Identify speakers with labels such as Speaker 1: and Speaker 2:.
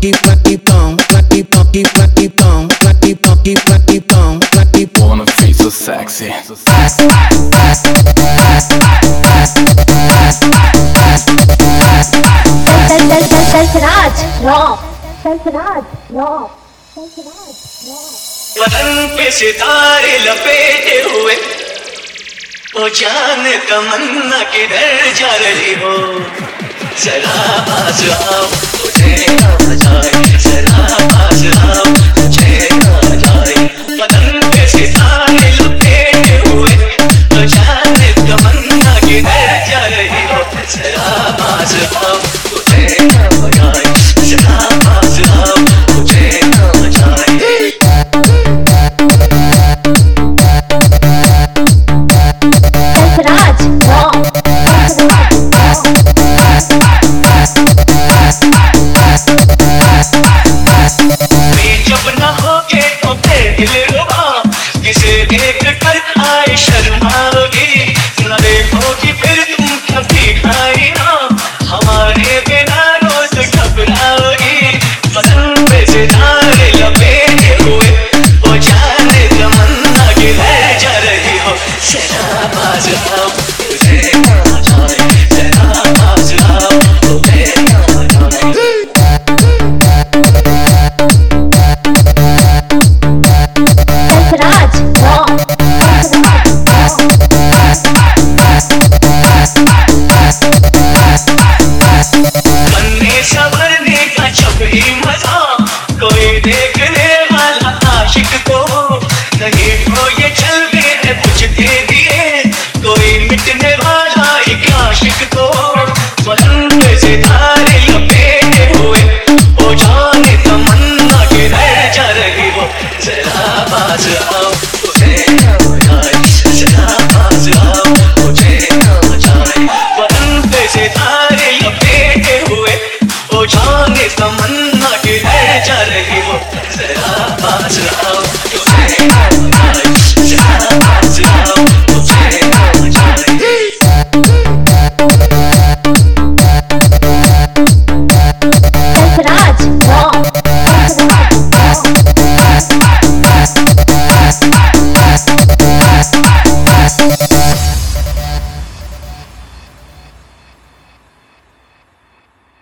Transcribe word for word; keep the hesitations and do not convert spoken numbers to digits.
Speaker 1: funky, funky pom, funky, funky, funky pom, funky, funky, funky pom, funky.
Speaker 2: Wanna feel so sexy.
Speaker 3: Sarfraz Rock, Sarfraz Rock, Sarfraz Rock.
Speaker 4: वतन पे सितारे लपेटे हुए ओ जान तमन्ना किधर जा रही हो जरा आवाज आओ तुझे